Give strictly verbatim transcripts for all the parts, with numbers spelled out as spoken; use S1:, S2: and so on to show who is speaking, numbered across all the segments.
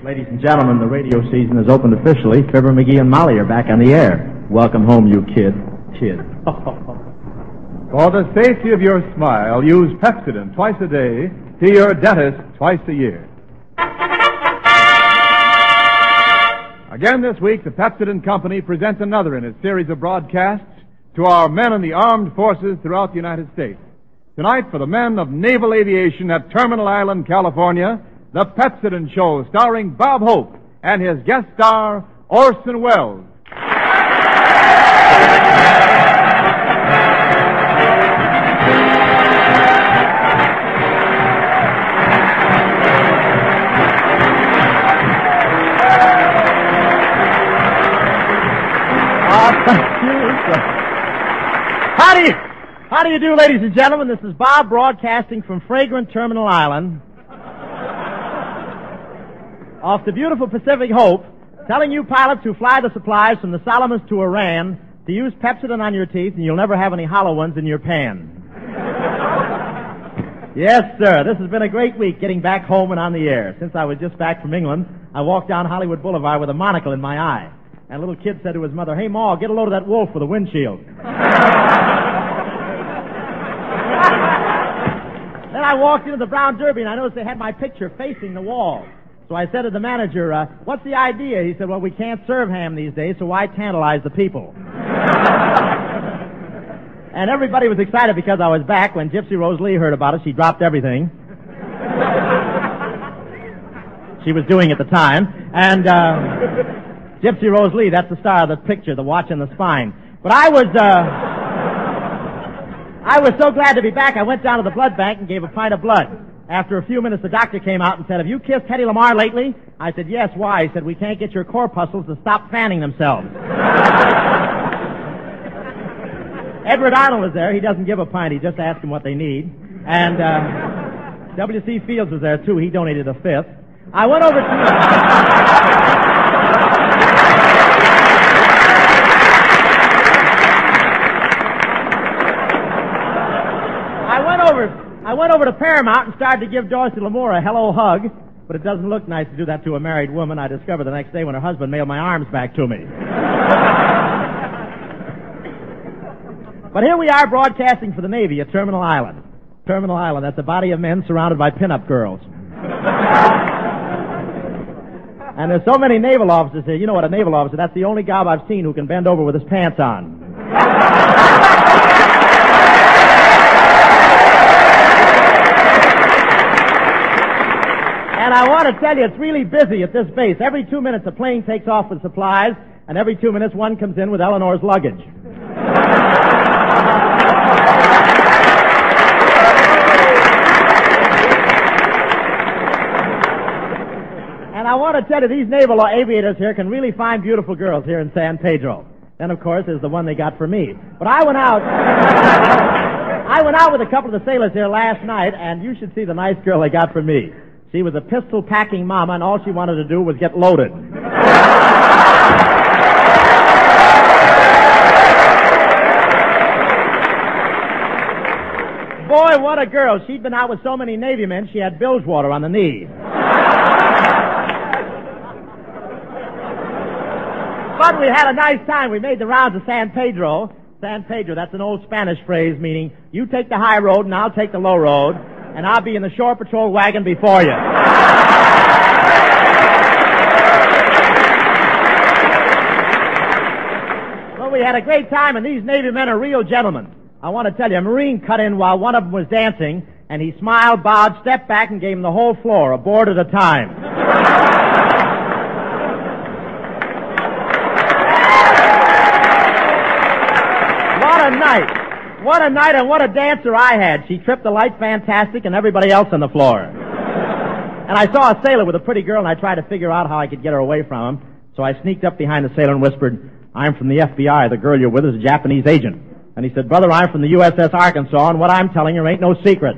S1: Ladies and gentlemen, the radio season is opened officially. Fibber, McGee, and Molly are back on the air. Welcome home, you kid. Kid.
S2: For the safety of your smile, use Pepsodent twice a day. See your dentist twice a year. Again this week, the Pepsodent Company presents another in its series of broadcasts to our men in the armed forces throughout the United States. Tonight, for the men of naval aviation at Terminal Island, California, the Pepsodent Show, starring Bob Hope and his guest star, Orson Welles.
S3: How do you, how do you do, ladies and gentlemen? This is Bob broadcasting from fragrant Terminal Island off the beautiful Pacific Hope, telling you pilots who fly the supplies from the Solomons to Iran to use Pepsodent on your teeth and you'll never have any hollow ones in your pan. Yes, sir. This has been a great week getting back home and on the air. Since I was just back from England, I walked down Hollywood Boulevard with a monocle in my eye. And a little kid said to his mother, "Hey, Ma, get a load of that wolf for the windshield." Then I walked into the Brown Derby and I noticed they had my picture facing the wall. So I said to the manager, uh, "What's the idea?" He said, "Well, we can't serve ham these days, so why tantalize the people?" And everybody was excited because I was back. When Gypsy Rose Lee heard about it, she dropped everything she was doing at the time. And, uh... Gypsy Rose Lee, that's the star of the picture, the watch and the spine. But I was, uh, I was so glad to be back, I went down to the blood bank and gave a pint of blood. After a few minutes, the doctor came out and said, "Have you kissed Hedy Lamarr lately?" I said, "Yes, why?" He said, "We can't get your corpuscles to stop fanning themselves." Edward Arnold was there. He doesn't give a pint. He just asks them what they need. And, uh, W C Fields was there, too. He donated a fifth. I went over to... I went over to Paramount and started to give Dorothy Lamour a hello hug, but it doesn't look nice to do that to a married woman. I discovered the next day when her husband mailed my arms back to me. But here we are broadcasting for the Navy at Terminal Island. Terminal Island, that's a body of men surrounded by pin-up girls. And there's so many naval officers here. You know what, a naval officer, that's the only gob I've seen who can bend over with his pants on. And I want to tell you, it's really busy at this base. Every two minutes, a plane takes off with supplies, and every two minutes, one comes in with Eleanor's luggage. And I want to tell you, these naval aviators here can really find beautiful girls here in San Pedro. Then, of course, there's the one they got for me. But I went out... I went out with a couple of the sailors here last night, and you should see the nice girl they got for me. She was a pistol-packing mama, and all she wanted to do was get loaded. Boy, what a girl. She'd been out with so many Navy men, she had bilge water on the knee. But we had a nice time. We made the rounds of San Pedro. San Pedro, that's an old Spanish phrase meaning you take the high road and I'll take the low road, and I'll be in the shore patrol wagon before you. Well, we had a great time, and these Navy men are real gentlemen. I want to tell you, a Marine cut in while one of them was dancing, and he smiled, bowed, stepped back, and gave him the whole floor, a board at a time. What a night. What a night and what a dancer I had. She tripped the light fantastic and everybody else on the floor. And I saw a sailor with a pretty girl, and I tried to figure out how I could get her away from him. So I sneaked up behind the sailor and whispered, "I'm from the F B I. The girl you're with is a Japanese agent." And he said, "Brother, I'm from the U S S Arkansas, and what I'm telling you ain't no secret."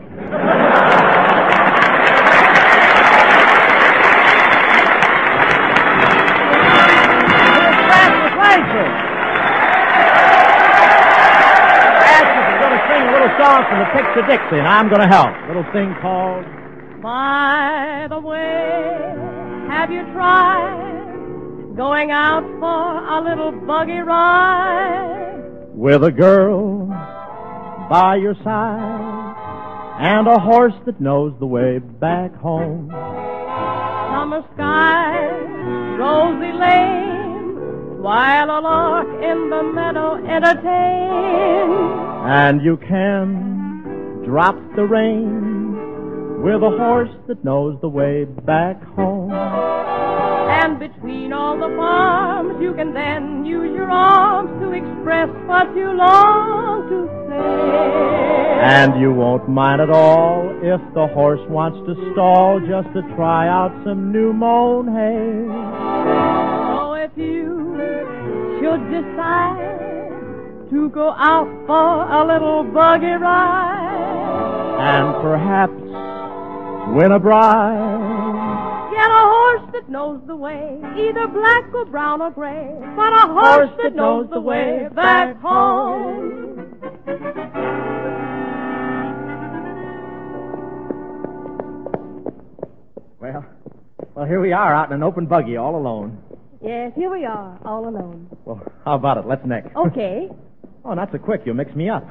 S3: Song from the Picture Dixie, and I'm going to help. A little thing called
S4: By the way, have have you tried going out for a little buggy ride?
S3: With a girl by your side and a horse that knows the way back home.
S4: Summer sky, rosy lane, while a lark in the meadow entertains.
S3: And you can drop the rein with a horse that knows the way back home.
S4: And between all the farms, you can then use your arms to express what you long to say.
S3: And you won't mind at all if the horse wants to stall just to try out some new mown hay.
S4: So if you should decide to go out for a little buggy ride,
S3: and perhaps win a bride,
S4: get a horse that knows the way, either black or brown or gray, but a horse, horse that knows the way back home.
S3: Well, well, here we are out in an open buggy all alone.
S4: Yes, here we are, all alone.
S3: Well, how about it? Let's neck.
S4: Okay.
S3: Oh, not so quick. You'll mix me up.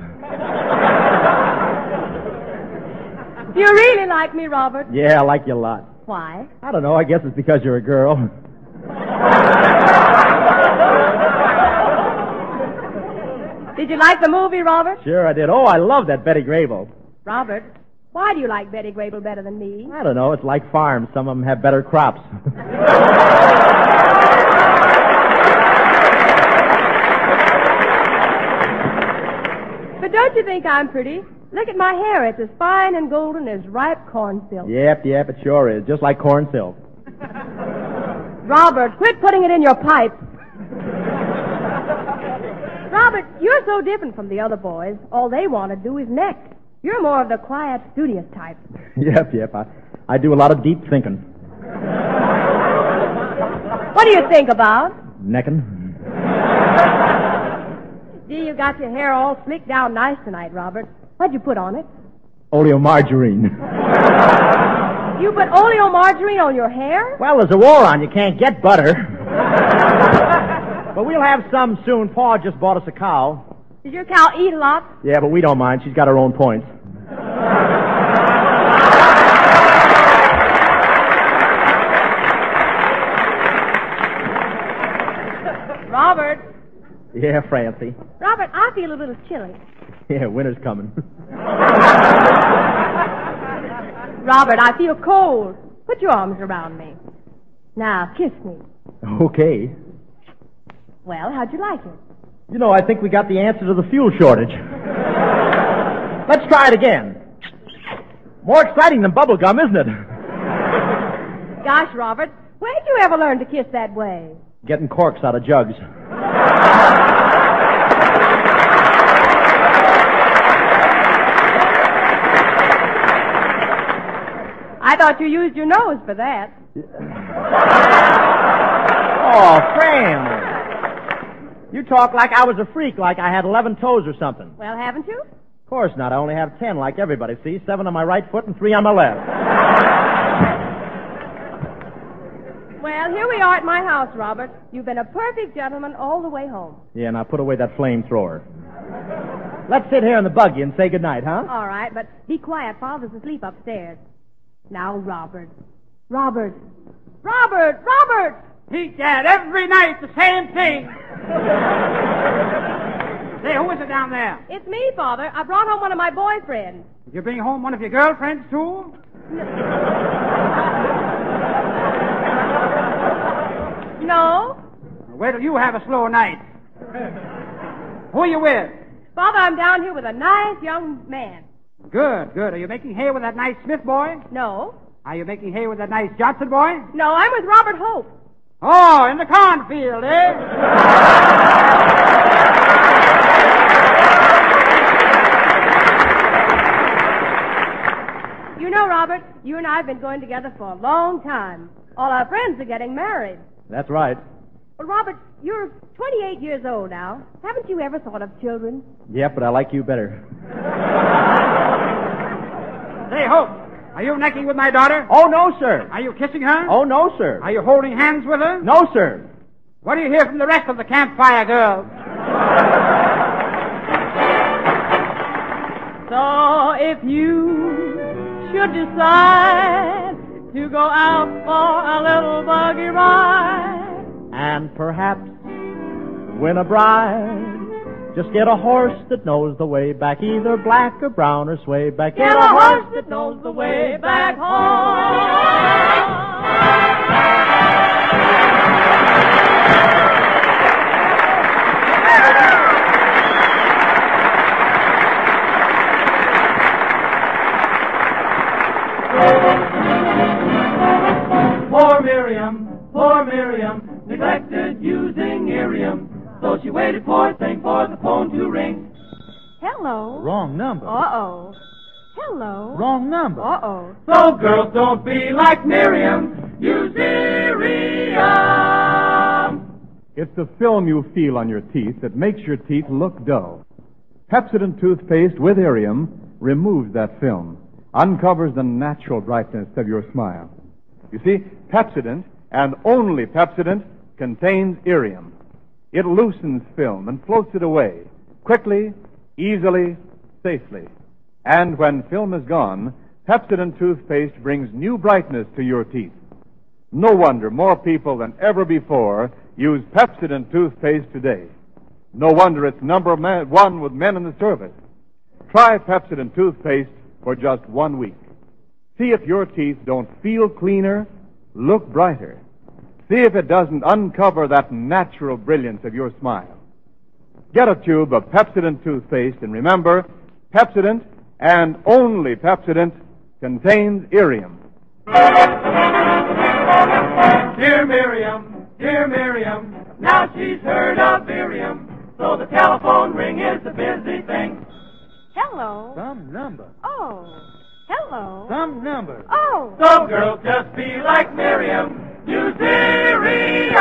S4: Do you really like me, Robert?
S3: Yeah, I like you a lot.
S4: Why?
S3: I don't know. I guess it's because you're a girl.
S4: Did you like the movie, Robert?
S3: Sure I did. Oh, I love that Betty Grable.
S4: Robert, why do you like Betty Grable better than me?
S3: I don't know. It's like farms. Some of them have better crops.
S4: But don't you think I'm pretty? Look at my hair. It's as fine and golden as ripe corn silk.
S3: Yep, yep, it sure is. Just like corn silk.
S4: Robert, quit putting it in your pipe. Robert, you're so different from the other boys. All they want to do is neck. You're more of the quiet, studious type.
S3: Yep, yep. I, I do a lot of deep thinking.
S4: What do you think about?
S3: Necking.
S4: Gee, you got your hair all slicked down nice tonight, Robert. What'd you put on it?
S3: Oleomargarine.
S4: You put oleomargarine on your hair?
S3: Well, there's a war on. You can't get butter. But we'll have some soon. Pa just bought us a cow.
S4: Does your cow eat a lot?
S3: Yeah, but we don't mind. She's got her own points.
S4: Robert.
S3: Yeah, Francie.
S4: Robert, I feel a little chilly.
S3: Yeah, winter's coming.
S4: Robert, I feel cold. Put your arms around me. Now, kiss me.
S3: Okay.
S4: Well, how'd you like it?
S3: You know, I think we got the answer to the fuel shortage. Let's try it again. More exciting than bubble gum, isn't it?
S4: Gosh, Robert, where'd you ever learn to kiss that way?
S3: Getting corks out of jugs.
S4: I thought you used your nose for that.
S3: Oh, Fran. You talk like I was a freak, like I had eleven toes or something.
S4: Well, haven't you?
S3: Of course not. I only have ten, like everybody. See, seven on my right foot and three on my left.
S4: Well, here we are at my house, Robert. You've been a perfect gentleman all the way home.
S3: Yeah, now put away that flamethrower. Let's sit here in the buggy and say goodnight, huh?
S4: All right, but be quiet. Father's asleep upstairs. Now, Robert. Robert. Robert! Robert!
S5: Pete, Dad, every night the same thing. Say, who is it down there?
S4: It's me, Father. I brought home one of my boyfriends.
S5: Did you bring home one of your girlfriends, too?
S4: No.
S5: Wait till you have a slow night. Who are you with?
S4: Father, I'm down here with a nice young man.
S5: Good, good. Are you making hay with that nice Smith boy?
S4: No.
S5: Are you making hay with that nice Johnson boy?
S4: No, I'm with Robert Hope.
S5: Oh, in the cornfield, eh?
S4: You know, Robert, you and I have been going together for a long time. All our friends are getting married.
S3: That's right.
S4: Well, Robert, you're twenty-eight years old now. Haven't you ever thought of children?
S3: Yep, but I like you better.
S5: Say, Hope, Are you necking with my daughter?
S3: Oh, no, sir.
S5: Are you kissing her?
S3: Oh, no, sir.
S5: Are you holding hands with her?
S3: No, sir.
S5: What do you hear from the rest of the campfire girls?
S4: So if you should decide to go out for a little buggy ride,
S3: And perhaps win a bride, just get a horse that knows the way back, either black or brown or sway back.
S4: get a horse that knows the way back home.
S6: Poor Miriam, poor Miriam, neglected using Irium. So she waited, poor thing, for the phone to ring.
S4: Hello.
S1: Wrong number.
S4: Uh-oh. Hello.
S1: Wrong number.
S4: Uh-oh.
S6: So girls, don't be like Miriam, use Irium.
S2: It's the film you feel on your teeth that makes your teeth look dull. Pepsodent toothpaste with Irium removes that film, uncovers the natural brightness of your smile. You see, Pepsodent, and only Pepsodent, contains Irium. It loosens film and floats it away, quickly, easily, safely. And when film is gone, Pepsodent toothpaste brings new brightness to your teeth. No wonder more people than ever before use Pepsodent toothpaste today. No wonder it's number one with men in the service. Try Pepsodent toothpaste for just one week. See if your teeth don't feel cleaner, look brighter. See if it doesn't uncover that natural brilliance of your smile. Get a tube of Pepsodent toothpaste, and remember, Pepsodent, and only Pepsodent, contains Irium.
S6: Dear Miriam, dear Miriam, now she's heard of Irium. So the telephone ring is a busy thing.
S4: Hello.
S1: Some number.
S4: Oh. Hello.
S1: Some number.
S4: Oh.
S6: So girls, just be like Miriam, use Irium.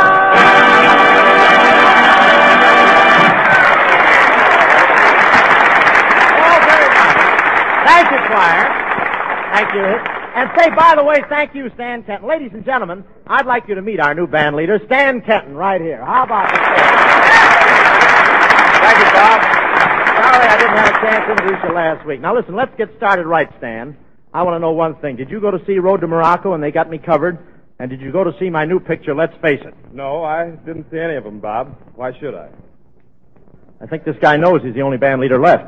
S3: Oh, very nice. Thank you, choir. Thank you. And say, by the way, thank you, Stan Kenton. Ladies and gentlemen, I'd like you to meet our new band leader, Stan Kenton, right here. How about that? Thank you, Bob. Sorry I didn't have a chance to introduce you last week. Now, listen, let's get started right, Stan. I want to know one thing. Did you go to see Road to Morocco and they got me covered? And did you go to see my new picture, Let's Face It?
S7: No, I didn't see any of them, Bob. Why should I?
S3: I think this guy knows he's the only band leader left.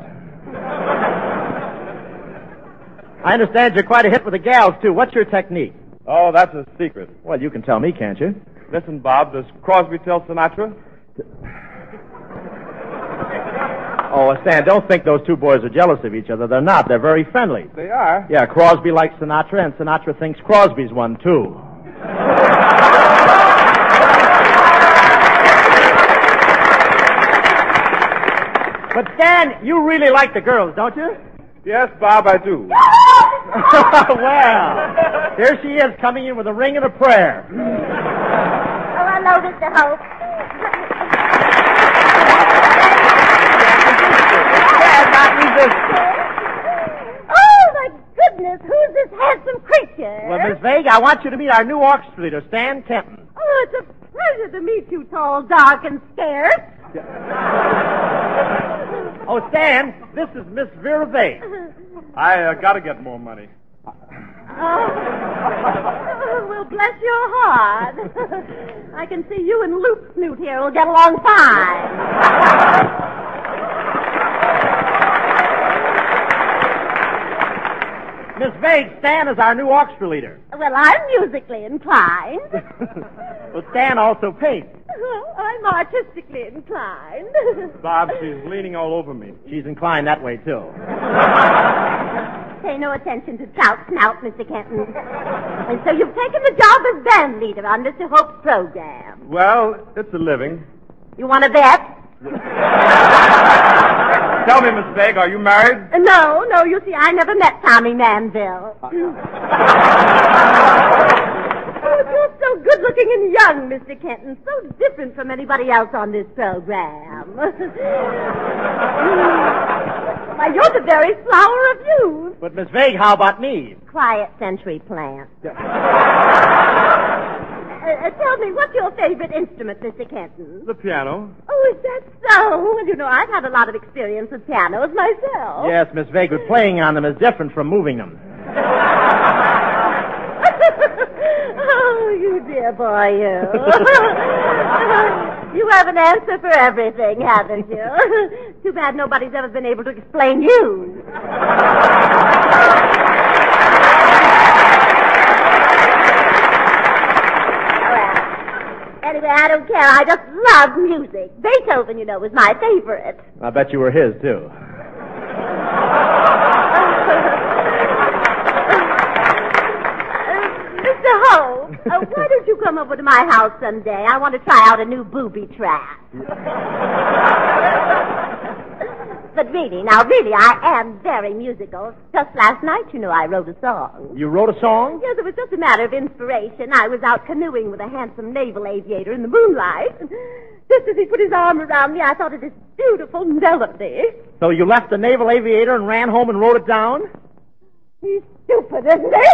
S3: I understand you're quite a hit with the gals, too. What's your technique?
S7: Oh, that's a secret.
S3: Well, you can tell me, can't you?
S7: Listen, Bob, does Crosby tell Sinatra?
S3: Oh, Stan, don't think those two boys are jealous of each other. They're not. They're very friendly.
S7: They are.
S3: Yeah, Crosby likes Sinatra, and Sinatra thinks Crosby's one, too. But, Stan, you really like the girls, don't you?
S7: Yes, Bob, I do.
S3: Well, here she is coming in with a ring and a prayer.
S8: Oh, hello, Mister Hope. Oh, my goodness, who's this handsome creature?
S3: Well, Miss Vague, I want you to meet our new orchestra leader, Stan Kenton.
S8: Oh, it's a pleasure to meet you, tall, dark, and scarce.
S3: Oh, Stan, this is Miss Vera Vague.
S7: I uh, got to get more money.
S8: Oh. Oh, well, bless your heart. I can see you and Luke Snoot here will get along fine.
S3: Miss Vague, Stan is our new orchestra leader.
S8: Well, I'm musically inclined.
S3: Well, Stan also paints.
S8: Well, I'm artistically inclined.
S7: Bob, she's leaning all over me.
S3: She's inclined that way, too.
S8: Pay no attention to Trout Snout, Mister Kenton. And so you've taken the job as band leader on Mister Hope's program.
S7: Well, it's a living.
S8: You want to bet?
S7: Tell me, Miss Vague, are you married?
S8: Uh, no, no, you see, I never met Tommy Manville. Oh, you're so good-looking and young, Mister Kenton. So different from anybody else on this program. Why, you're the very flower of youth.
S3: But, Miss Vague, how about me?
S8: Quiet century plant. Uh, uh, tell me, what's your favorite instrument, Mister Kenton?
S7: The piano.
S8: Oh, is that so? Well, you know, I've had a lot of experience with pianos myself.
S3: Yes, Miss Vague, but playing on them is different from moving them.
S8: Oh, you dear boy, you. You have an answer for everything, haven't you? Too bad nobody's ever been able to explain you. Anyway, I don't care. I just love music. Beethoven, you know, was my favorite.
S3: I bet you were his, too.
S8: Mister Holt, uh, why don't you come over to my house someday? I want to try out a new booby trap. But really, now really, I am very musical. Just last night, you know, I wrote a song.
S3: You wrote a song?
S8: Yes, it was just a matter of inspiration. I was out canoeing with a handsome naval aviator in the moonlight. Just as he put his arm around me, I thought of this beautiful melody.
S3: So you left the naval aviator and ran home and wrote it down?
S8: He's stupid, isn't he?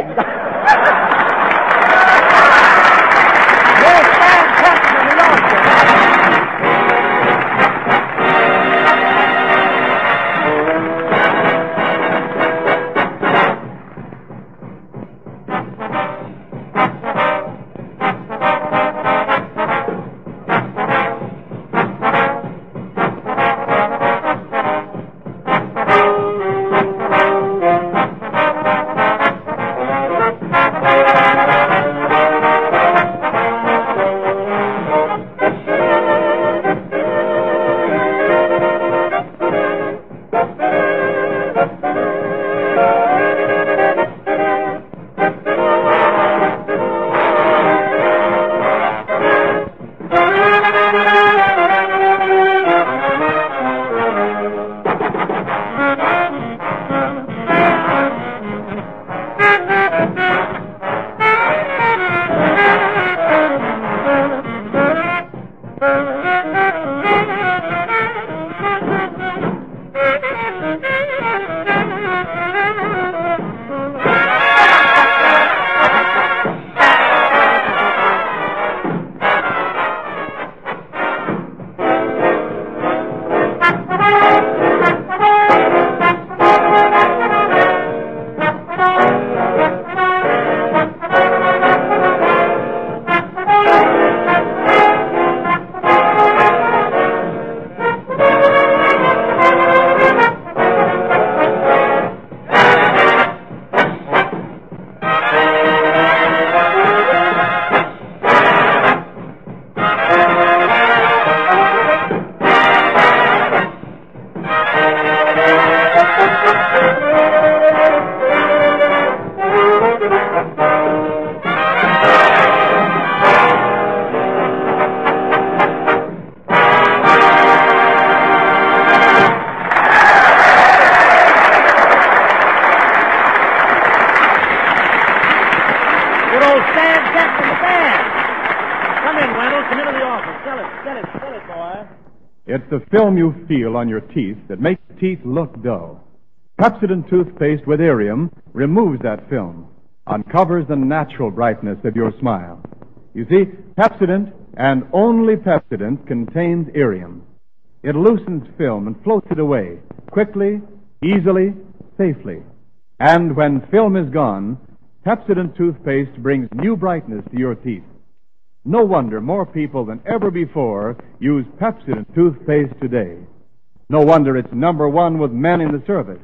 S2: It's the film you feel on your teeth that makes teeth look dull. Pepsodent toothpaste with Irium removes that film, uncovers the natural brightness of your smile. You see, Pepsodent and only Pepsodent contains Irium. It loosens film and floats it away quickly, easily, safely. And when film is gone, Pepsodent toothpaste brings new brightness to your teeth. No wonder more people than ever before use Pepsodent toothpaste today. No wonder it's number one with men in the service.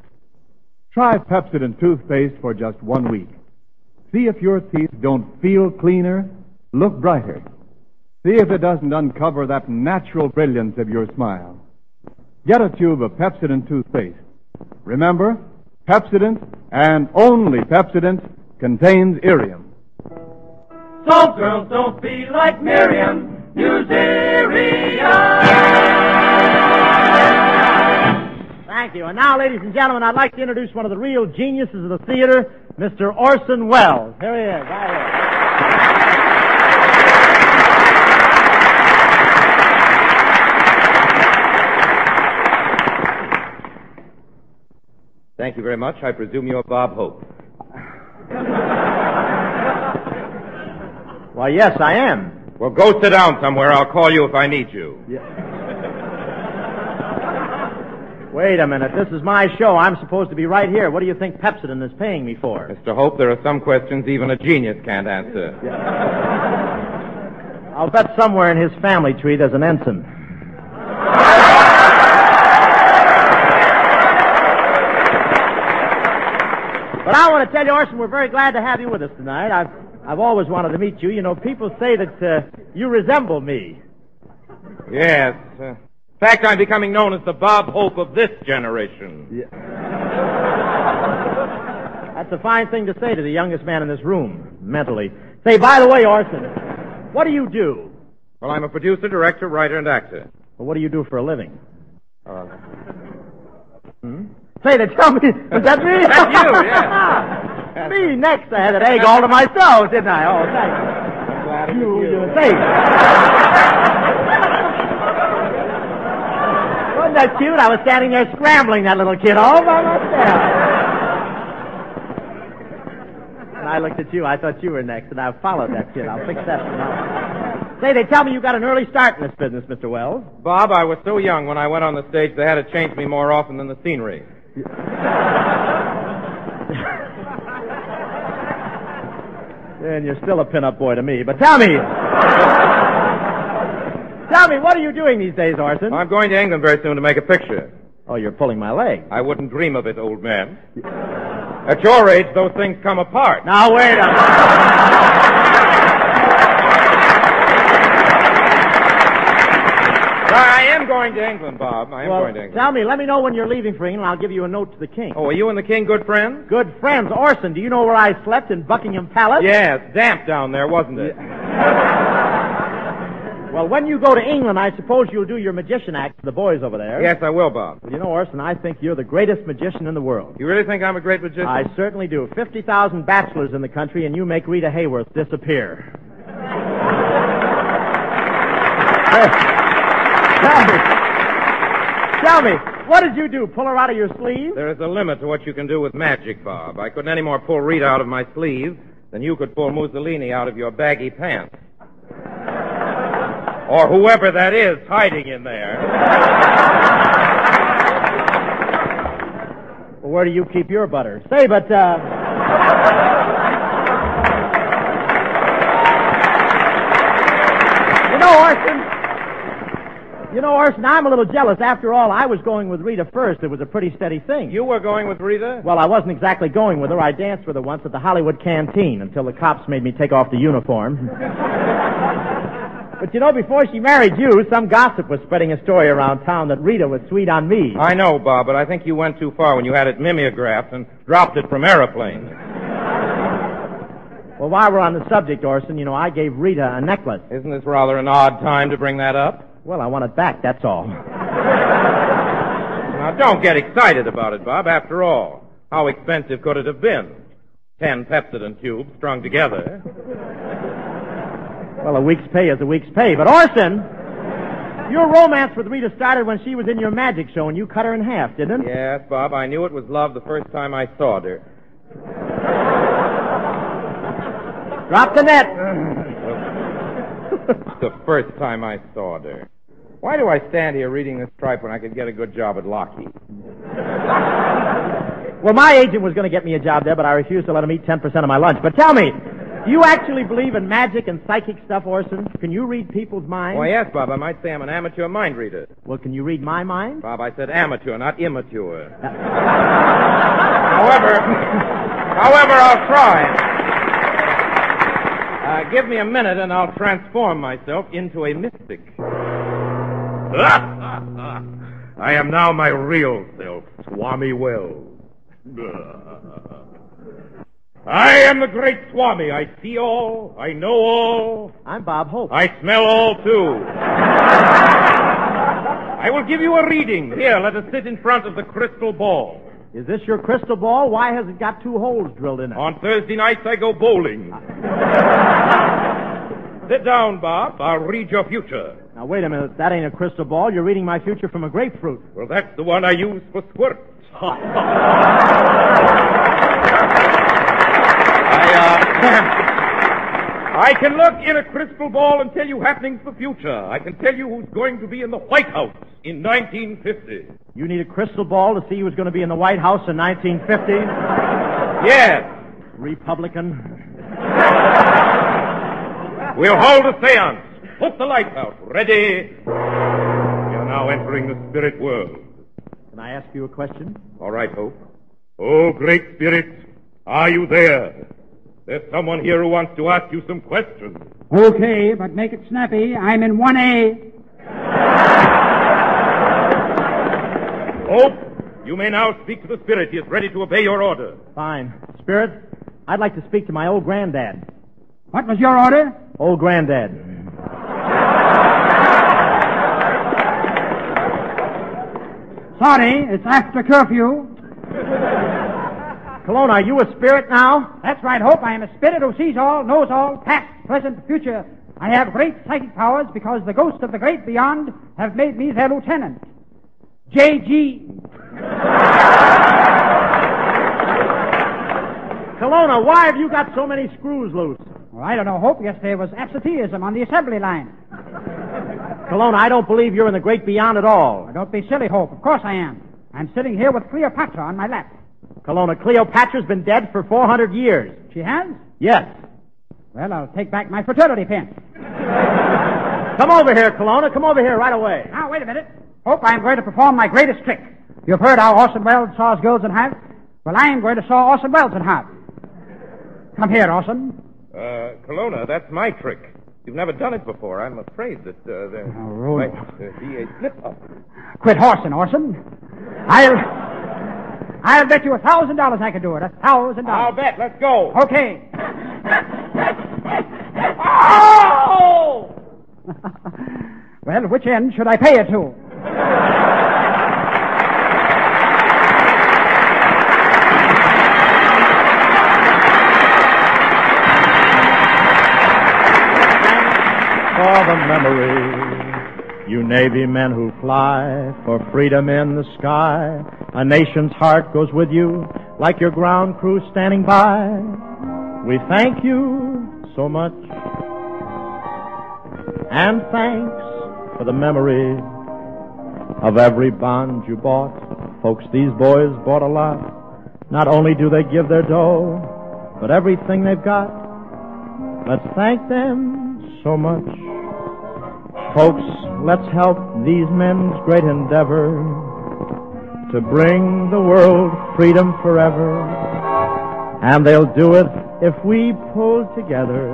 S2: Try Pepsodent toothpaste for just one week. See if your teeth don't feel cleaner, look brighter. See if it doesn't uncover that natural brilliance of your smile. Get a tube of Pepsodent toothpaste. Remember, Pepsodent and only Pepsodent contains Irium.
S6: So girls, don't be like Miriam. Use Irium.
S3: Thank you. And now, ladies and gentlemen, I'd like to introduce one of the real geniuses of the theater, Mister Orson Welles. Here he is, right here.
S9: you very much. I presume you're Bob Hope.
S3: Why, yes, I am.
S9: Well, go sit down somewhere. I'll call you if I need you.
S3: Yeah. Wait a minute. This is my show. I'm supposed to be right here. What do you think Pepsodent is paying me for?
S9: Mister Hope, there are some questions even a genius can't answer.
S3: Yeah. I'll bet somewhere in his family tree there's an ensign. But I want to tell you, Orson, we're very glad to have you with us tonight. I've I've always wanted to meet you. You know, people say that uh, you resemble me.
S9: Yes. Uh, in fact, I'm becoming known as the Bob Hope of this generation.
S3: Yeah. That's a fine thing to say to the youngest man in this room, mentally. Say, by the way, Orson, what do you do?
S9: Well, I'm a producer, director, writer, and actor.
S3: Well, what do you do for a living?
S9: Uh,
S3: hmm? Say, they tell me, is that me?
S9: That's you, yeah.
S3: Me next. I had an egg all to myself, didn't I? Oh, thanks.
S9: I'm glad it
S3: You,
S9: was you.
S3: you say. Wasn't that cute? I was standing there scrambling that little kid all by myself. And I looked at you. I thought you were next, and I followed that kid. I'll fix that tomorrow. Say, they tell me you got an early start in this business, Mister Wells.
S9: Bob, I was so young when I went on the stage they had to change me more often than the scenery.
S3: And you're still a pin-up boy to me. But tell me... tell me, what are you doing these days, Orson?
S9: I'm going to England very soon to make a picture.
S3: Oh, you're pulling my leg.
S9: I wouldn't dream of it, old man. At your age, those things come apart.
S3: Now, wait a minute.
S9: I am going to England, Bob. I am
S3: well,
S9: going to England.
S3: Tell me, let me know when you're leaving for England. I'll give you a note to the king.
S9: Oh, are you and the king good friends?
S3: Good friends. Orson, do you know where I slept in Buckingham Palace?
S9: Yes, damp down there, wasn't it?
S3: Well, when you go to England, I suppose you'll do your magician act for the boys over there.
S9: Yes, I will, Bob.
S3: Well, you know, Orson, I think you're the greatest magician in the world.
S9: You really think I'm a great magician?
S3: I certainly do. fifty thousand bachelors in the country, and you make Rita Hayworth disappear. Tell me. Tell me, what did you do? Pull her out of your sleeve?
S9: There is a limit to what you can do with magic, Bob. I couldn't any more pull Rita out of my sleeve than you could pull Mussolini out of your baggy pants. Or whoever that is hiding in there.
S3: Well, where do you keep your butter? Say, but, uh... you know, Orson... You know, Orson, I'm a little jealous. After all, I was going with Rita first. It was a pretty steady thing.
S9: You were going with Rita?
S3: Well, I wasn't exactly going with her. I danced with her once at the Hollywood Canteen until the cops made me take off the uniform. But you know, before she married you, some gossip was spreading a story around town that Rita was sweet on me.
S9: I know, Bob, but I think you went too far when you had it mimeographed and dropped it from aeroplanes.
S3: Well, while we're on the subject, Orson, you know, I gave Rita a necklace.
S9: Isn't this rather an odd time to bring that up?
S3: Well, I want it back, that's all.
S9: Now, don't get excited about it, Bob. After all, how expensive could it have been? Ten Pepsodent tubes strung together.
S3: Well, a week's pay is a week's pay. But, Orson, your romance with Rita started when she was in your magic show, and you cut her in half, didn't it?
S9: Yes, Bob, I knew it was love the first time I saw her.
S3: Drop the net.
S9: The first time I saw her. Why do I stand here reading this tripe when I could get a good job at Lockheed?
S3: Well, my agent was going to get me a job there, but I refused to let him eat ten percent of my lunch. But tell me, do you actually believe in magic and psychic stuff, Orson? Can you read people's minds?
S9: Why, yes, Bob. I might say I'm an amateur mind reader.
S3: Well, can you read my mind?
S9: Bob, I said amateur, not immature. however, however, I'll try. Uh, give me a minute and I'll transform myself into a mystic. I am now my real self, Swami Wells. I am the great Swami. I see all. I know all.
S3: I'm Bob Hope.
S9: I smell all, too. I will give you a reading. Here, let us sit in front of the crystal ball.
S3: Is this your crystal ball? Why has it got two holes drilled in it?
S9: On Thursday nights, I go bowling. Sit down, Bob. I'll read your future.
S3: Now, wait a minute. That ain't a crystal ball. You're reading my future from a grapefruit.
S9: Well, that's the one I use for squirts. I, uh... I can look in a crystal ball and tell you happenings for future. I can tell you who's going to be in the White House in nineteen fifty.
S3: You need a crystal ball to see who's going to be in the White House in nineteen fifty?
S9: Yes.
S3: Republican.
S9: We'll hold a seance. Put the lights out. Ready? We are now entering the spirit world.
S3: Can I ask you a question?
S9: All right, Hope. Oh, great spirit, are you there? There's someone here who wants to ask you some questions.
S5: Okay, but make it snappy. I'm in one A.
S9: Hope, you may now speak to the spirit. He is ready to obey your order.
S3: Fine. Spirit, I'd like to speak to my old granddad.
S5: What was your order?
S3: Old granddad.
S5: Sorry, it's after curfew.
S3: Cologne, are you a spirit now?
S5: That's right, Hope. I am a spirit who sees all, knows all, past, present, future. I have great psychic powers because the ghosts of the great beyond have made me their lieutenant. J G.
S3: Kelowna, why have you got so many screws loose?
S5: Well, I don't know, Hope. Yesterday was absenteeism on the assembly line.
S3: Kelowna, I don't believe you're in the great beyond at all.
S5: Well, don't be silly, Hope. Of course I am. I'm sitting here with Cleopatra on my lap.
S3: Kelowna, Cleopatra's been dead for four hundred years.
S5: She has?
S3: Yes.
S5: Well, I'll take back my fraternity pin.
S3: Come over here, Kelowna. Come over here right away.
S5: Now, wait a minute. Hope, I'm going to perform my greatest trick. You've heard how Orson Welles saws girls in half? Well, I am going to saw Orson Welles in half. Come here, Orson.
S9: Uh, Kelowna, that's my trick. You've never done it before. I'm afraid that uh, there
S5: oh,
S9: might uh, be a slip-up.
S5: Quit horsing, Orson. I'll... I'll bet you a thousand dollars I can do it. A thousand dollars.
S9: I'll bet. Let's go.
S5: Okay.
S9: Oh!
S5: Well, which end should I pay it to?
S1: For the memory, you Navy men who fly for freedom in the sky, a nation's heart goes with you like your ground crew standing by. We thank you so much, and thanks for the memory of every bond you bought. Folks, these boys bought a lot. Not only do they give their dough, but everything they've got. Let's thank them so much. Folks, let's help these men's great endeavor to bring the world freedom forever. And they'll do it if we pull together.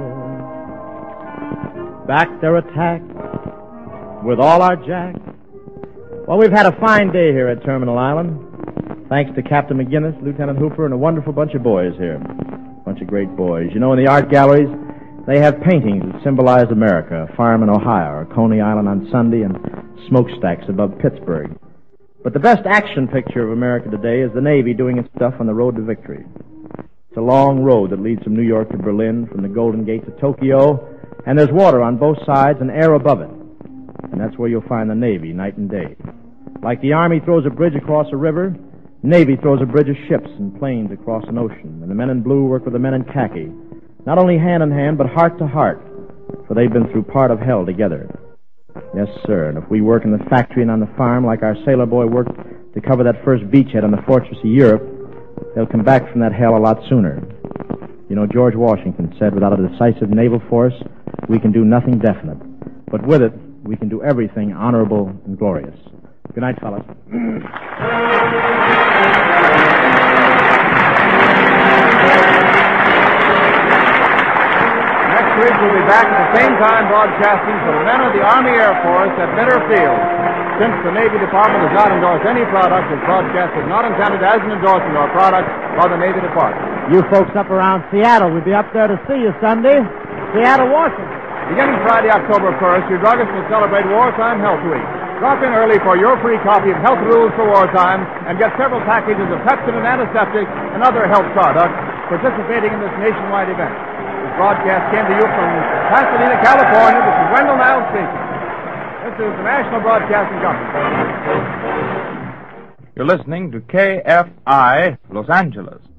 S1: Back their attack with all our jack. Well, we've had a fine day here at Terminal Island. Thanks to Captain McGinnis, Lieutenant Hooper, and a wonderful bunch of boys here. Bunch of great boys. You know, in the art galleries, they have paintings that symbolize America, a farm in Ohio, or Coney Island on Sunday, and smokestacks above Pittsburgh. But the best action picture of America today is the Navy doing its stuff on the road to victory. It's a long road that leads from New York to Berlin, from the Golden Gate to Tokyo, and there's water on both sides and air above it. And that's where you'll find the Navy night and day. Like the Army throws a bridge across a river, Navy throws a bridge of ships and planes across an ocean, and the men in blue work with the men in khaki. Not only hand in hand, but heart to heart, for they've been through part of hell together. Yes, sir, and if we work in the factory and on the farm like our sailor boy worked to cover that first beachhead on the fortress of Europe, they'll come back from that hell a lot sooner. You know, George Washington said, without a decisive naval force, we can do nothing definite. But with it, we can do everything honorable and glorious. Good night, fellas.
S2: Next week we'll be back at the same time broadcasting for the men of the Army Air Force at Bitter Field. Since the Navy Department does not endorse any product, this broadcast is not intended as an endorsement or product by the Navy Department.
S3: You folks up around Seattle, we'll be up there to see you Sunday. Seattle, Washington.
S2: Beginning Friday, October first, your druggist will celebrate Wartime Health Week. Drop in early for your free copy of Health Rules for Wartime and get several packages of Pepsodent antiseptic and other health products participating in this nationwide event. This broadcast came to you from Pasadena, California. This is Wendell Niles Station. This is the National Broadcasting Company.
S10: You're listening to K F I, Los Angeles.